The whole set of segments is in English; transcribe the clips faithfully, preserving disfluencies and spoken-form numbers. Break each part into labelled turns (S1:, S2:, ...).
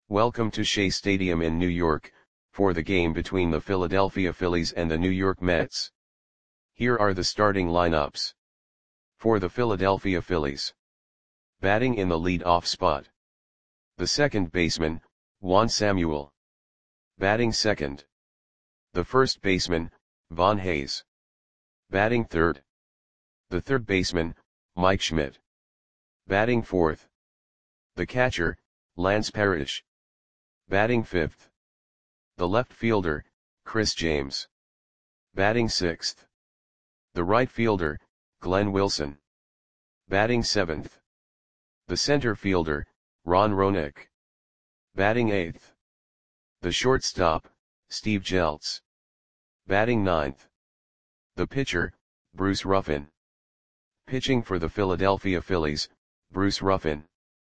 S1: Welcome to Shea Stadium in New York, for the game between the Philadelphia Phillies and the New York Mets. Here are the starting lineups. For the Philadelphia Phillies. Batting in the lead-off spot. The second baseman, Juan Samuel. Batting second. The first baseman, Von Hayes. Batting third. The third baseman, Mike Schmidt. Batting fourth. The catcher, Lance Parrish. Batting fifth. The left fielder, Chris James. Batting sixth. The right fielder, Glenn Wilson. Batting seventh. The center fielder, Ron Roenicke. Batting eighth. The shortstop, Steve Jeltz. Batting ninth. The pitcher, Bruce Ruffin. Pitching for the Philadelphia Phillies, Bruce Ruffin.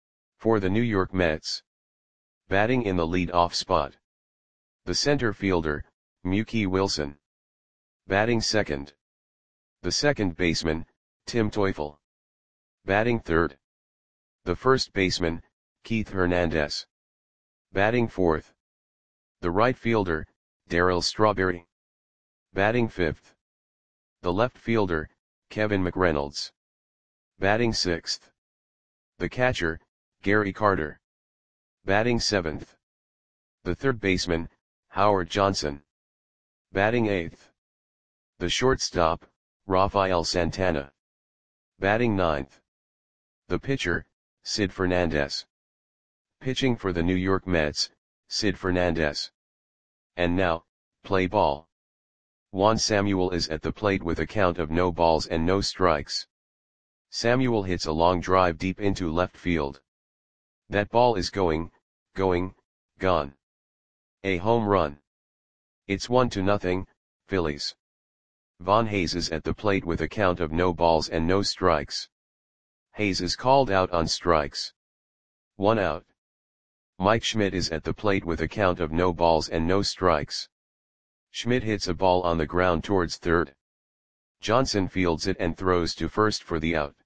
S1: For the New York Mets. Batting in the lead-off spot. The center fielder, Mookie Wilson. Batting second. The second baseman, Tim Teufel. Batting third. The first baseman, Keith Hernandez. Batting fourth. The right fielder, Darryl Strawberry. Batting fifth. The left fielder, Kevin McReynolds. Batting sixth. The catcher, Gary Carter. Batting seventh. The third baseman, Howard Johnson. Batting eighth. The shortstop, Rafael Santana. Batting ninth. The pitcher, Sid Fernandez. Pitching for the New York Mets, Sid Fernandez. And now, play ball. Juan Samuel is at the plate with a count of no balls and no strikes. Samuel hits a long drive deep into left field. That ball is going, going, gone. A home run. It's one to nothing, Phillies. Von Hayes is at the plate with a count of no balls and no strikes. Hayes is called out on strikes. One out. Mike Schmidt is at the plate with a count of no balls and no strikes. Schmidt hits a ball on the ground towards third. Johnson fields it and throws to first for the out.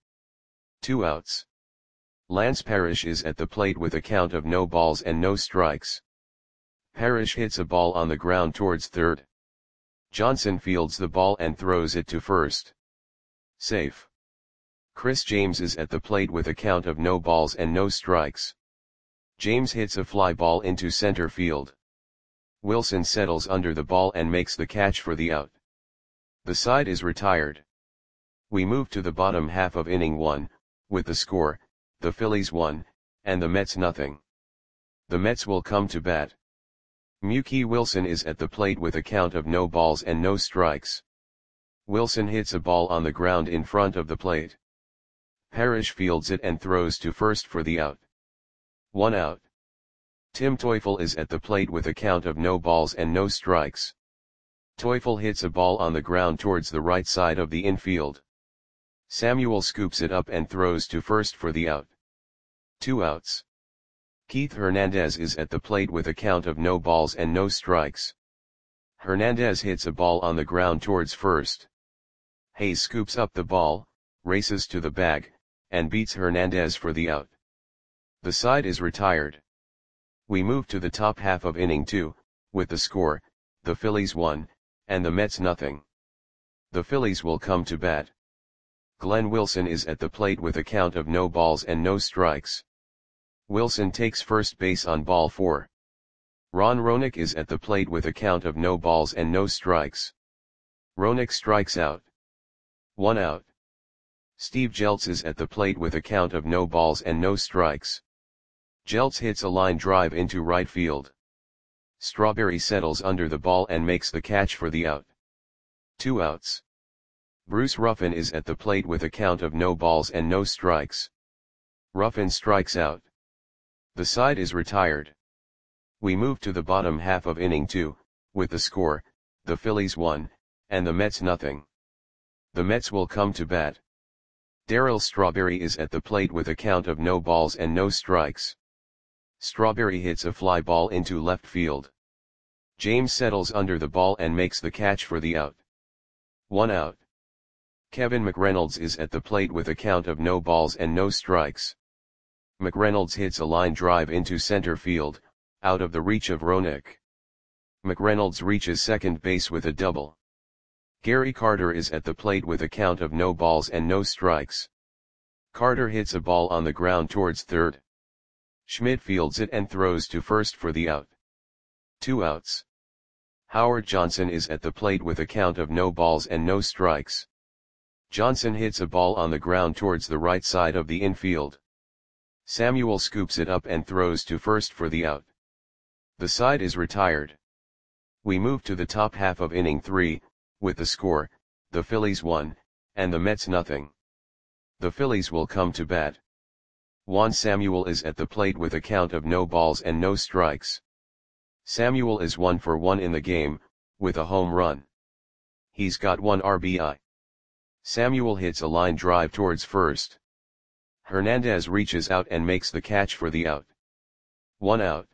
S1: Two outs. Lance Parrish is at the plate with a count of no balls and no strikes. Parrish hits a ball on the ground towards third. Johnson fields the ball and throws it to first. Safe. Chris James is at the plate with a count of no balls and no strikes. James hits a fly ball into center field. Wilson settles under the ball and makes the catch for the out. The side is retired. We move to the bottom half of inning one, with the score, the Phillies one, and the Mets nothing. The Mets will come to bat. Mookie Wilson is at the plate with a count of no balls and no strikes. Wilson hits a ball on the ground in front of the plate. Parrish fields it and throws to first for the out. One out. Tim Teufel is at the plate with a count of no balls and no strikes. Teufel hits a ball on the ground towards the right side of the infield. Samuel scoops it up and throws to first for the out. Two outs. Keith Hernandez is at the plate with a count of no balls and no strikes. Hernandez hits a ball on the ground towards first. Hayes scoops up the ball, races to the bag, and beats Hernandez for the out. The side is retired. We move to the top half of inning two, with the score, the Phillies one, and the Mets nothing. The Phillies will come to bat. Glenn Wilson is at the plate with a count of no balls and no strikes. Wilson takes first base on ball four. Ron Roenicke is at the plate with a count of no balls and no strikes. Roenicke strikes out. One out. Steve Jeltz is at the plate with a count of no balls and no strikes. Jeltz hits a line drive into right field. Strawberry settles under the ball and makes the catch for the out. Two outs. Bruce Ruffin is at the plate with a count of no balls and no strikes. Ruffin strikes out. The side is retired. We move to the bottom half of inning two, with the score, the Phillies one, and the Mets nothing. The Mets will come to bat. Darryl Strawberry is at the plate with a count of no balls and no strikes. Strawberry hits a fly ball into left field. James settles under the ball and makes the catch for the out. One out. Kevin McReynolds is at the plate with a count of no balls and no strikes. McReynolds hits a line drive into center field, out of the reach of Roenick. McReynolds reaches second base with a double. Gary Carter is at the plate with a count of no balls and no strikes. Carter hits a ball on the ground towards third. Schmidt fields it and throws to first for the out. Two outs. Howard Johnson is at the plate with a count of no balls and no strikes. Johnson hits a ball on the ground towards the right side of the infield. Samuel scoops it up and throws to first for the out. The side is retired. We move to the top half of inning three, with the score, the Phillies one, and the Mets nothing. The Phillies will come to bat. Juan Samuel is at the plate with a count of no balls and no strikes. Samuel is one for one in the game, with a home run. He's got one R B I. Samuel hits a line drive towards first. Hernandez reaches out and makes the catch for the out. One out.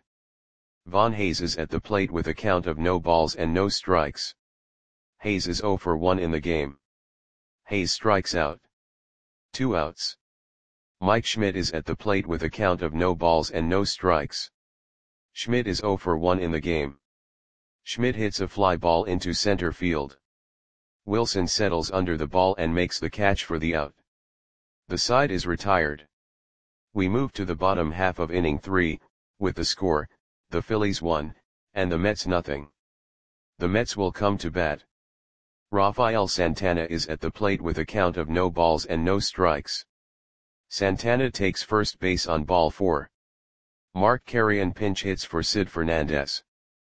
S1: Von Hayes is at the plate with a count of no balls and no strikes. Hayes is zero for one in the game. Hayes strikes out. Two outs. Mike Schmidt is at the plate with a count of no balls and no strikes. Schmidt is zero for one in the game. Schmidt hits a fly ball into center field. Wilson settles under the ball and makes the catch for the out. The side is retired. We move to the bottom half of inning three, with the score, the Phillies one, and the Mets nothing. The Mets will come to bat. Rafael Santana is at the plate with a count of no balls and no strikes. Santana takes first base on ball four. Mark Carrion pinch hits for Sid Fernandez.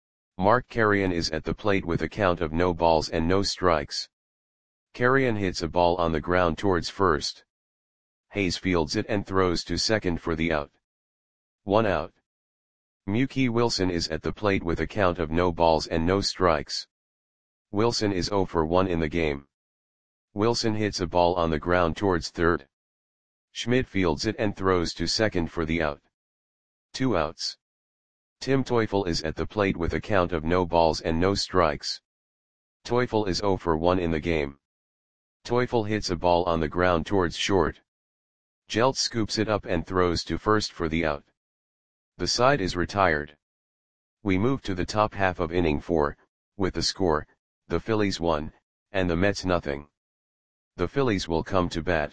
S1: Mark Carrion is at the plate with a count of no balls and no strikes. Carrion hits a ball on the ground towards first. Hayes fields it and throws to second for the out. One out. Mookie Wilson is at the plate with a count of no balls and no strikes. Wilson is zero for one in the game. Wilson hits a ball on the ground towards third. Schmidt fields it and throws to second for the out. Two outs. Tim Teufel is at the plate with a count of no balls and no strikes. Teufel is zero for one in the game. Teufel hits a ball on the ground towards short. Jeltz scoops it up and throws to first for the out. The side is retired. We move to the top half of inning four, with the score, the Phillies one, and the Mets nothing. The Phillies will come to bat.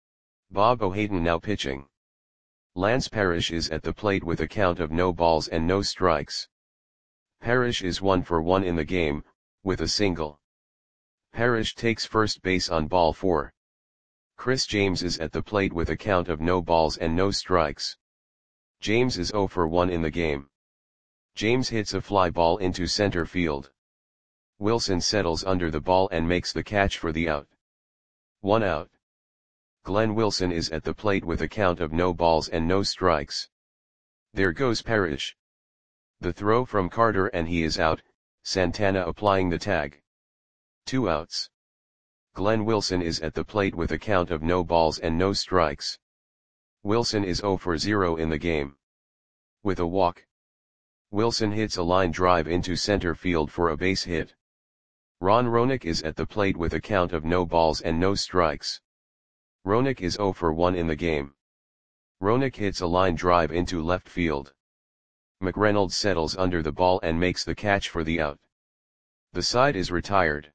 S1: Bob O'Haden now pitching. Lance Parrish is at the plate with a count of no balls and no strikes. Parrish is one for one in the game, with a single. Parrish takes first base on ball four. Chris James is at the plate with a count of no balls and no strikes. James is zero for one in the game. James hits a fly ball into center field. Wilson settles under the ball and makes the catch for the out. One out. Glenn Wilson is at the plate with a count of no balls and no strikes. There goes Parrish. The throw from Carter and he is out, Santana applying the tag. Two outs. Glenn Wilson is at the plate with a count of no balls and no strikes. Wilson is zero for zero in the game. With a walk. Wilson hits a line drive into center field for a base hit. Ron Roenick is at the plate with a count of no balls and no strikes. Roenick is zero for one in the game. Roenick hits a line drive into left field. McReynolds settles under the ball and makes the catch for the out. The side is retired.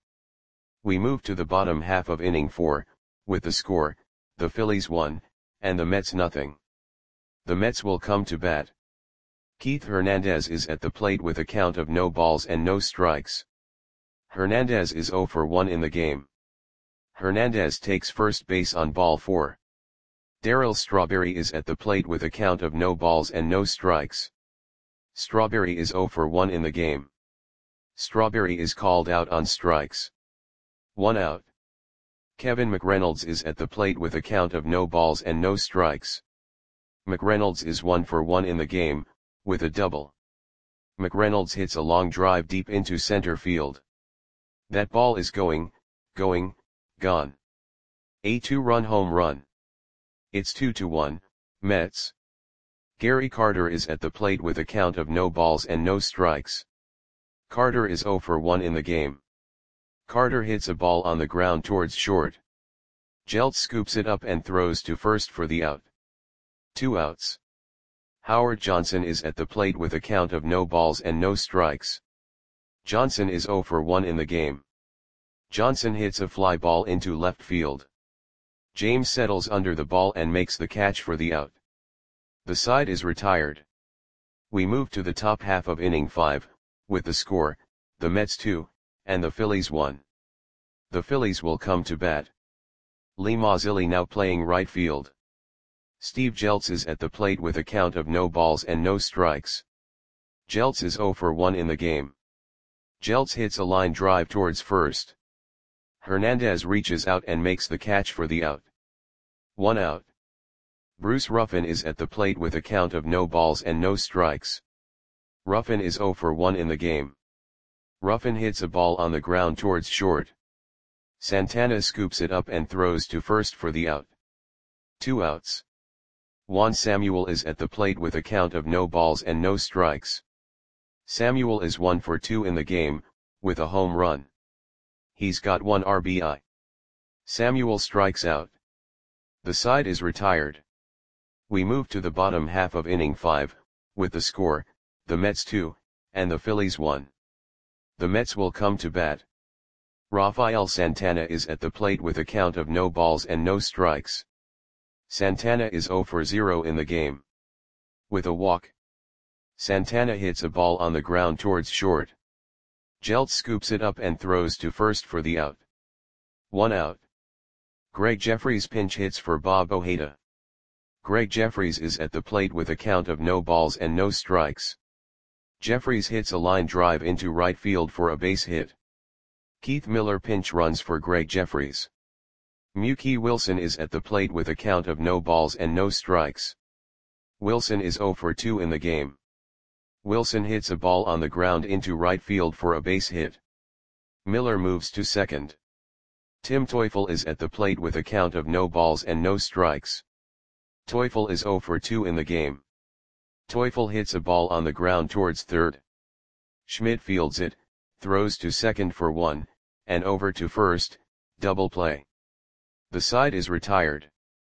S1: We move to the bottom half of inning four, with the score, the Phillies one, and the Mets nothing. The Mets will come to bat. Keith Hernandez is at the plate with a count of no balls and no strikes. Hernandez is zero for one in the game. Hernandez takes first base on ball four. Darryl Strawberry is at the plate with a count of no balls and no strikes. Strawberry is zero for one in the game. Strawberry is called out on strikes. One out. Kevin McReynolds is at the plate with a count of no balls and no strikes. McReynolds is one for one in the game, with a double. McReynolds hits a long drive deep into center field. That ball is going, going, gone. A two-run home run. It's two to one, Mets. Gary Carter is at the plate with a count of no balls and no strikes. Carter is zero for one in the game. Carter hits a ball on the ground towards short. Jeltz scoops it up and throws to first for the out. Two outs. Howard Johnson is at the plate with a count of no balls and no strikes. Johnson is zero for one in the game. Johnson hits a fly ball into left field. James settles under the ball and makes the catch for the out. The side is retired. We move to the top half of inning five, with the score, the Mets two, and the Phillies one. The Phillies will come to bat. Lee Mazzilli now playing right field. Steve Jeltz is at the plate with a count of no balls and no strikes. Jeltz is zero for one in the game. Jeltz hits a line drive towards first. Hernandez reaches out and makes the catch for the out. One out. Bruce Ruffin is at the plate with a count of no balls and no strikes. Ruffin is zero for one in the game. Ruffin hits a ball on the ground towards short. Santana scoops it up and throws to first for the out. Two outs. Juan Samuel is at the plate with a count of no balls and no strikes. Samuel is one for two in the game, with a home run. He's got one R B I. Samuel strikes out. The side is retired. We move to the bottom half of inning five, with the score, the Mets two, and the Phillies one. The Mets will come to bat. Rafael Santana is at the plate with a count of no balls and no strikes. Santana is zero for zero in the game. With a walk. Santana hits a ball on the ground towards short. Jeltz scoops it up and throws to first for the out. One out. Greg Jeffries pinch hits for Bob Ojeda. Greg Jeffries is at the plate with a count of no balls and no strikes. Jeffries hits a line drive into right field for a base hit. Keith Miller pinch runs for Greg Jeffries. Mookie Wilson is at the plate with a count of no balls and no strikes. Wilson is zero for two in the game. Wilson hits a ball on the ground into right field for a base hit. Miller moves to second. Tim Teufel is at the plate with a count of no balls and no strikes. Teufel is zero for two in the game. Teufel hits a ball on the ground towards third. Schmidt fields it, throws to second for one, and over to first, double play. The side is retired.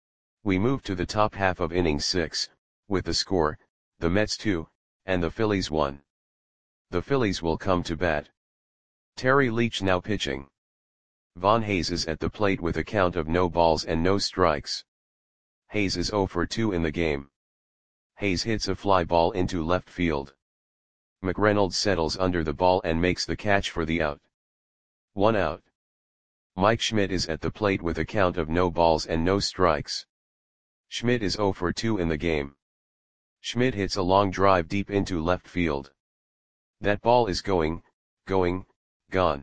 S1: We move to the top half of inning six, with the score, the Mets two, and the Phillies one. The Phillies will come to bat. Terry Leach now pitching. Von Hayes is at the plate with a count of no balls and no strikes. Hayes is zero for two in the game. Hayes hits a fly ball into left field. McReynolds settles under the ball and makes the catch for the out. One out. Mike Schmidt is at the plate with a count of no balls and no strikes. Schmidt is zero for two in the game. Schmidt hits a long drive deep into left field. That ball is going, going, gone.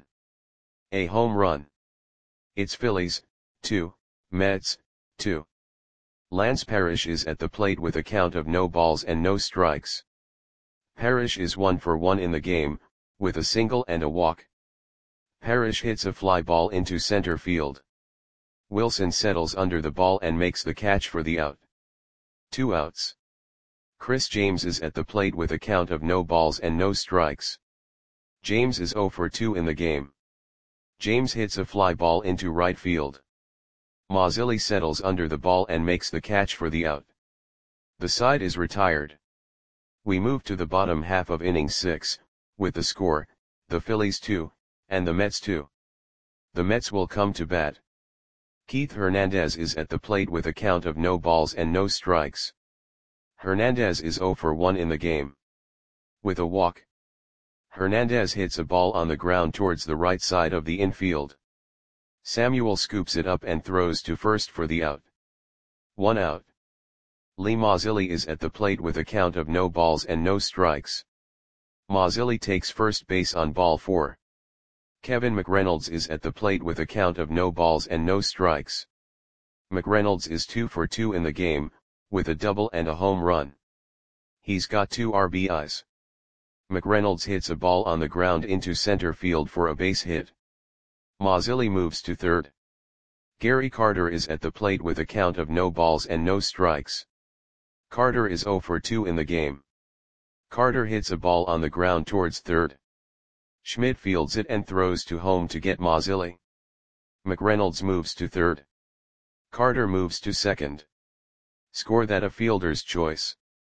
S1: A home run. It's Phillies, two, Mets, two. Lance Parrish is at the plate with a count of no balls and no strikes. Parrish is one for one in the game, with a single and a walk. Parrish hits a fly ball into center field. Wilson settles under the ball and makes the catch for the out. Two outs. Chris James is at the plate with a count of no balls and no strikes. James is zero for two in the game. James hits a fly ball into right field. Mazzilli settles under the ball and makes the catch for the out. The side is retired. We move to the bottom half of inning six, with the score, the Phillies two, and the Mets two. The Mets will come to bat. Keith Hernandez is at the plate with a count of no balls and no strikes. Hernandez is zero for one in the game. With a walk. Hernandez hits a ball on the ground towards the right side of the infield. Samuel scoops it up and throws to first for the out. One out. Lee Mazzilli is at the plate with a count of no balls and no strikes. Mazzilli takes first base on ball four. Kevin McReynolds is at the plate with a count of no balls and no strikes. McReynolds is two for two in the game, with a double and a home run. He's got two R B Is. McReynolds hits a ball on the ground into center field for a base hit. Mazzilli moves to third. Gary Carter is at the plate with a count of no balls and no strikes. Carter is zero for two in the game. Carter hits a ball on the ground towards third. Schmidt fields it and throws to home to get Mazzilli. McReynolds moves to third. Carter moves to second. Score that a fielder's choice.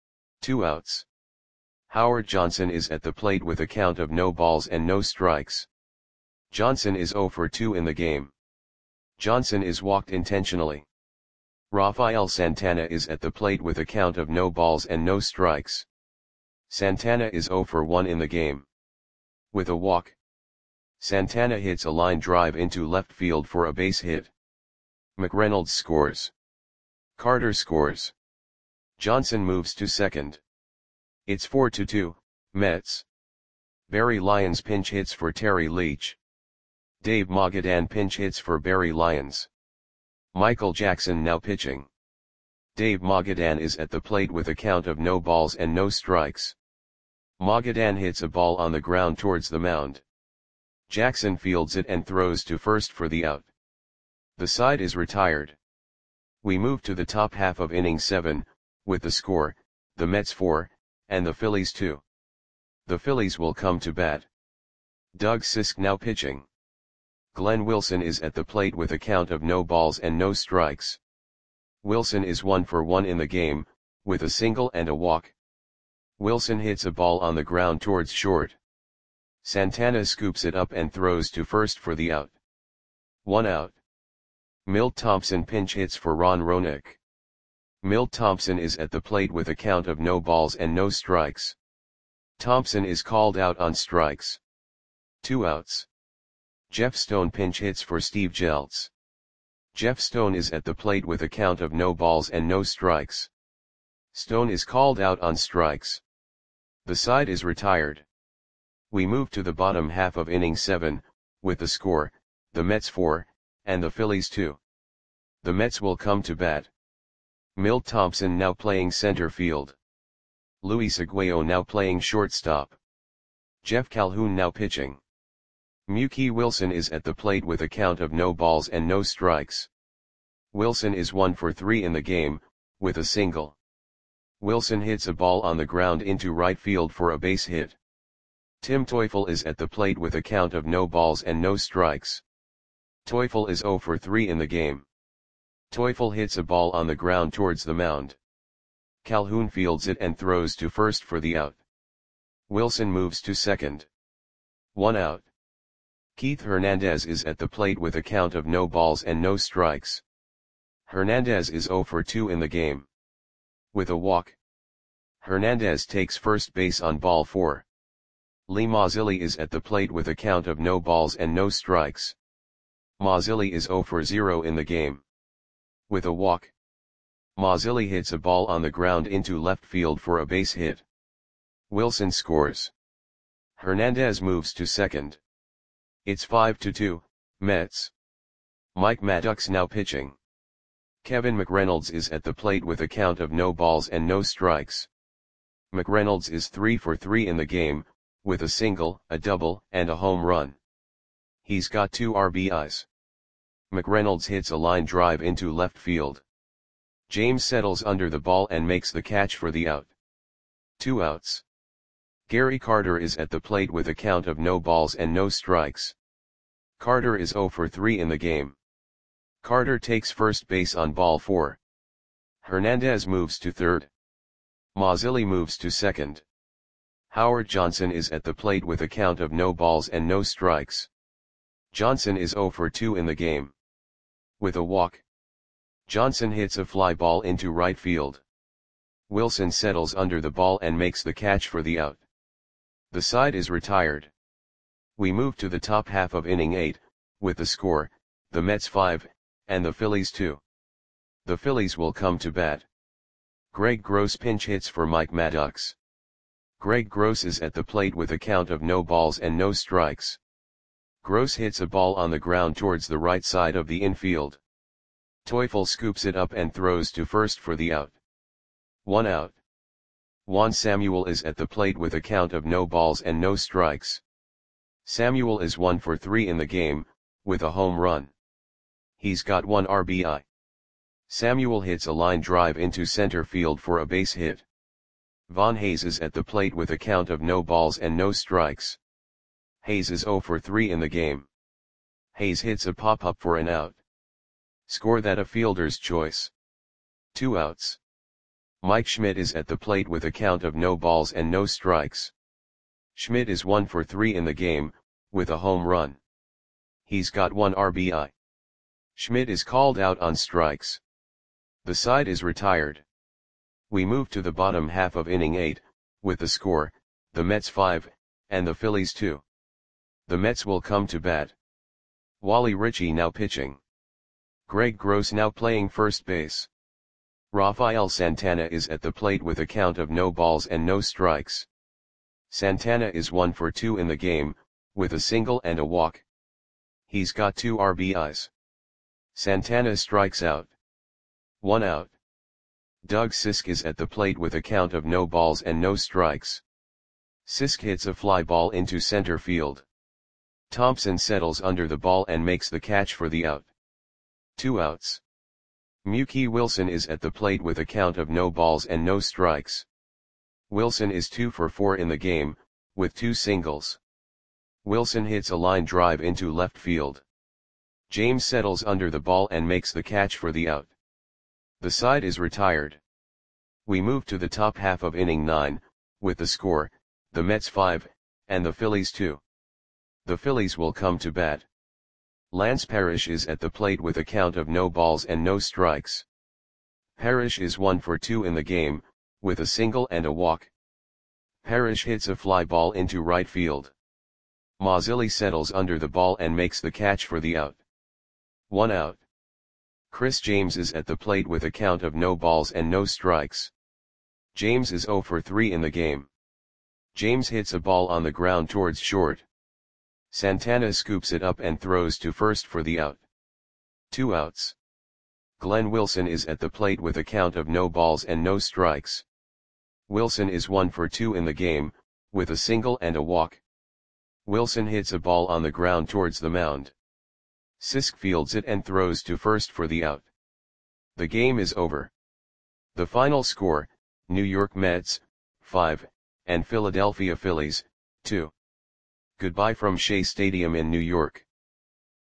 S1: Two outs. Howard Johnson is at the plate with a count of no balls and no strikes. Johnson is zero for two in the game. Johnson is walked intentionally. Rafael Santana is at the plate with a count of no balls and no strikes. Santana is zero for one in the game. With a walk, Santana hits a line drive into left field for a base hit. McReynolds scores. Carter scores. Johnson moves to second. It's four to two, Mets. Barry Lyons pinch hits for Terry Leach. Dave Magadan pinch hits for Barry Lyons. Michael Jackson now pitching. Dave Magadan is at the plate with a count of no balls and no strikes. Magadan hits a ball on the ground towards the mound. Jackson fields it and throws to first for the out. The side is retired. We move to the top half of inning seven, with the score, the Mets four, and the Phillies two. The Phillies will come to bat. Doug Sisk now pitching. Glenn Wilson is at the plate with a count of no balls and no strikes. Wilson is one for one in the game, with a single and a walk. Wilson hits a ball on the ground towards short. Santana scoops it up and throws to first for the out. One out. Milt Thompson pinch hits for Ron Roenick. Milt Thompson is at the plate with a count of no balls and no strikes. Thompson is called out on strikes. Two outs. Jeff Stone pinch hits for Steve Jeltz. Jeff Stone is at the plate with a count of no balls and no strikes. Stone is called out on strikes. The side is retired. We move to the bottom half of inning seven, with the score, the Mets four, and the Phillies two. The Mets will come to bat. Milt Thompson now playing center field. Luis Aguayo now playing shortstop. Jeff Calhoun now pitching. Mookie Wilson is at the plate with a count of no balls and no strikes. Wilson is one for three in the game, with a single. Wilson hits a ball on the ground into right field for a base hit. Tim Teufel is at the plate with a count of no balls and no strikes. Teufel is zero for three in the game. Teufel hits a ball on the ground towards the mound. Calhoun fields it and throws to first for the out. Wilson moves to second. One out. Keith Hernandez is at the plate with a count of no balls and no strikes. Hernandez is zero for two in the game. With a walk, Hernandez takes first base on ball four. Lee Mazzilli is at the plate with a count of no balls and no strikes. Mazzilli is zero for zero in the game. With a walk, Mazzilli hits a ball on the ground into left field for a base hit. Wilson scores. Hernandez moves to second. It's five to two, Mets. Mike Maddox now pitching. Kevin McReynolds is at the plate with a count of no balls and no strikes. McReynolds is three for three in the game, with a single, a double, and a home run. He's got two R B Is. McReynolds hits a line drive into left field. James settles under the ball and makes the catch for the out. Two outs. Gary Carter is at the plate with a count of no balls and no strikes. Carter is zero for three in the game. Carter takes first base on ball four. Hernandez moves to third. Mazzilli moves to second. Howard Johnson is at the plate with a count of no balls and no strikes. Johnson is zero for two in the game. With a walk, Johnson hits a fly ball into right field. Wilson settles under the ball and makes the catch for the out. The side is retired. We move to the top half of inning eight, with the score, the Mets five, and the Phillies two. The Phillies will come to bat. Greg Gross pinch hits for Mike Maddox. Greg Gross is at the plate with a count of no balls and no strikes. Gross hits a ball on the ground towards the right side of the infield. Teufel scoops it up and throws to first for the out. One out. Juan Samuel is at the plate with a count of no balls and no strikes. Samuel is one for three in the game, with a home run. He's got one R B I. Samuel hits a line drive into center field for a base hit. Von Hayes is at the plate with a count of no balls and no strikes. Hayes is zero for three in the game. Hayes hits a pop-up for an out. Score that a fielder's choice. Two outs. Mike Schmidt is at the plate with a count of no balls and no strikes. Schmidt is one for three in the game, with a home run. He's got one R B I. Schmidt is called out on strikes. The side is retired. We move to the bottom half of inning eight, with the score, the Mets five, and the Phillies two. The Mets will come to bat. Wally Ritchie now pitching. Greg Gross now playing first base. Rafael Santana is at the plate with a count of no balls and no strikes. Santana is one for two in the game, with a single and a walk. He's got two R B Is. Santana strikes out. One out. Doug Sisk is at the plate with a count of no balls and no strikes. Sisk hits a fly ball into center field. Thompson settles under the ball and makes the catch for the out. Two outs. Mookie Wilson is at the plate with a count of no balls and no strikes. Wilson is two for four in the game, with two singles. Wilson hits a line drive into left field. James settles under the ball and makes the catch for the out. The side is retired. We move to the top half of inning nine, with the score, the Mets five, and the Phillies two. The Phillies will come to bat. Lance Parrish is at the plate with a count of no balls and no strikes. Parrish is one for two in the game, with a single and a walk. Parrish hits a fly ball into right field. Mazzilli settles under the ball and makes the catch for the out. One out. Chris James is at the plate with a count of no balls and no strikes. James is zero for three in the game. James hits a ball on the ground towards short. Santana scoops it up and throws to first for the out. Two outs. Glenn Wilson is at the plate with a count of no balls and no strikes. Wilson is one for two in the game, with a single and a walk. Wilson hits a ball on the ground towards the mound. Sisk fields it and throws to first for the out. The game is over. The final score, New York Mets, five, and Philadelphia Phillies, two. Goodbye from Shea Stadium in New York.